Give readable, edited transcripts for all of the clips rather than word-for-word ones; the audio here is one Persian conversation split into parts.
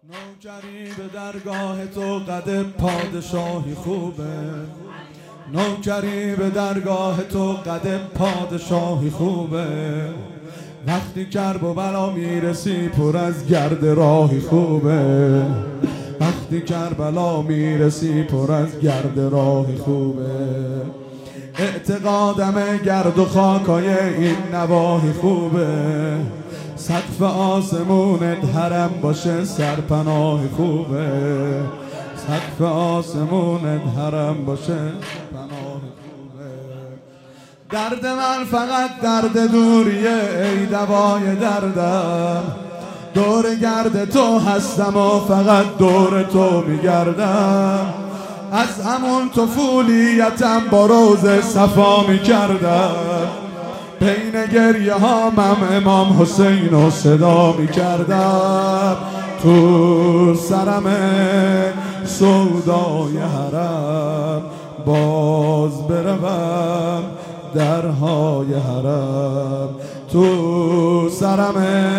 نوکری به درگاه تو قد پادشاهی خوبه، نوکری به درگاه تو قد پادشاهی خوبه. وقتی کرب و بلا میرسی پر از گرد راهی خوبه، وقتی کربلا میرسی پر از گرد راهی خوبه. اعتقادم گرد و خاکای این نواحی خوبه، سقف آسمونت حرم باشه سرپناهی خوبه، سقف آسمونت حرم باشه پناهی خوبه. درد من فقط درد دوریه ای دوای دردم، دور گرد تو هستم و فقط دور تو میگردم. از همون طفولیتم با روز صفا میکردم، بین گریه هامم امام حسین رو صدا میکردم. تو سرم سودای حرم باز بروم درهای حرم، تو سرم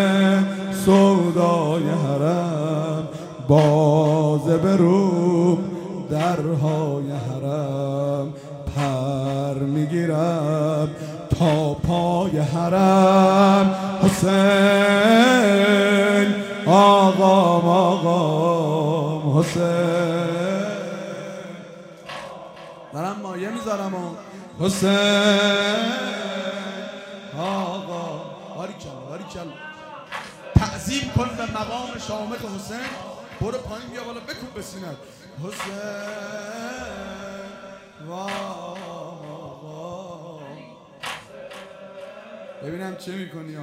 سودای حرم باز بروم درهای حرم. پر میگیرم تا پای حرم، حسین آقام آقام حسین. دارم مایه میذارم و حسین آقا. باریکلا باریکلا. تعظیم کن به مقام شامخ حسین. برو پایین بیا بالا بکن به سینت. حسین آقا. ببینم چه میکنی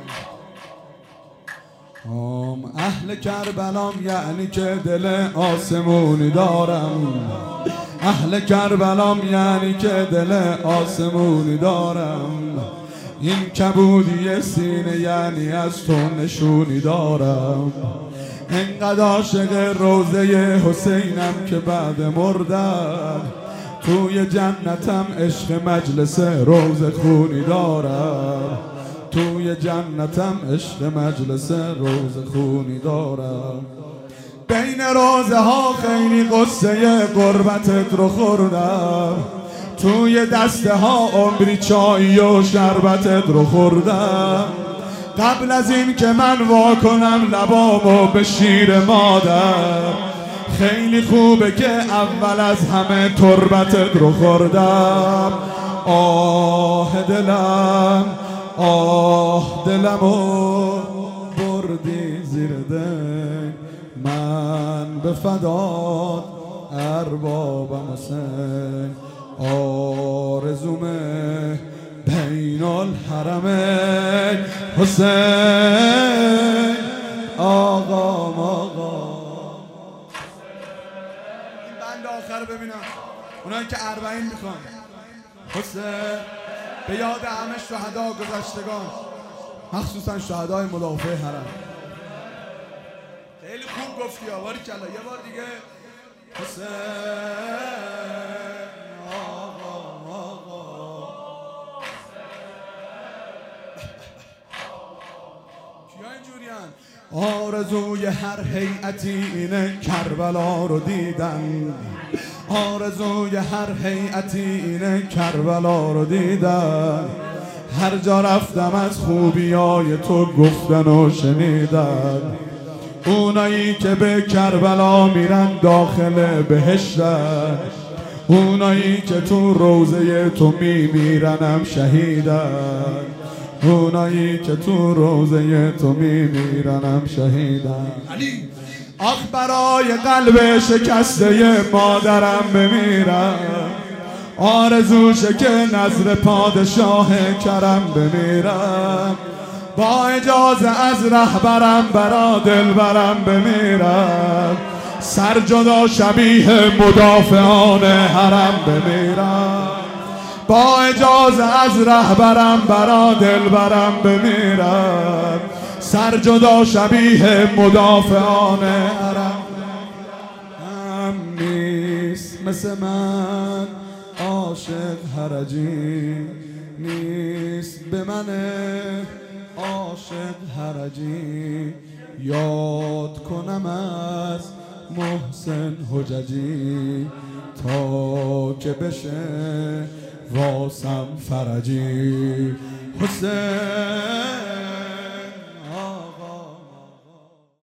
اهل کربلام، یعنی که دل آسمونی دارم. اهل کربلام یعنی که دل آسمونی دارم. این کبودی سینه یعنی از تو نشونی دارم. انقدر عاشق روزه حسینم که بعد مردن توی جنتم عشق مجلس روز خونی دارم. توی جنتم عشق مجلس روز خونی دارم. بین روزه ها خیلی قصه قربتت رو خوردم، توی دسته ها عمری چای و شربتت رو خوردم. قبل از این که من واکنم لبامو به شیر مادر، خیلی خوبه که اول از همه تربتت رو خوردم. آه دلم آه دلمو بردی زیر دنگ، من به فدات اربابم حسین. آرزومه بین الحرمین حسین آقام آقا. این بند آخر ببینم اونایی که 40 میخوان. حسین به یاد همه شهدا گذشتگان، مخصوصا شهدای مدافع حرم. خیلی خوب گفتی باریکلا. یه بار دیگه. حسین آقا آقا. کیا اینجورین؟ آرزوی هر هیئتی اینه کربلا رو دیدن. آرزوی هر هیئتی اینه کربلا رو دیدن. هر جا رفتم از خوبیای تو گفتن و شنیدن. اونایی که به کربلا میرن داخل بهشتن، اونایی که تو روزه تو میمیرنم شهیدن. اونایی که تو روزه تو میمیرنم شهیدن. آخ برای قلب شکسته مادرم بمیرم، آرزوشه که نظر پادشاه کرم بمیرم. با اجازه از رهبرم برا دلبرم بمیرم، سر جدا شبیه مدافعان حرم بمیرم. با اجازه از رهبرم برا دلبرم بمیرم، سر جدا شبیه مدافعان حرم. هم نیست مثل من عاشق هرجی، نیست به من عاشق هرجی. یاد کنم از محسن حججی تا که بشه واسم فرجی. حسین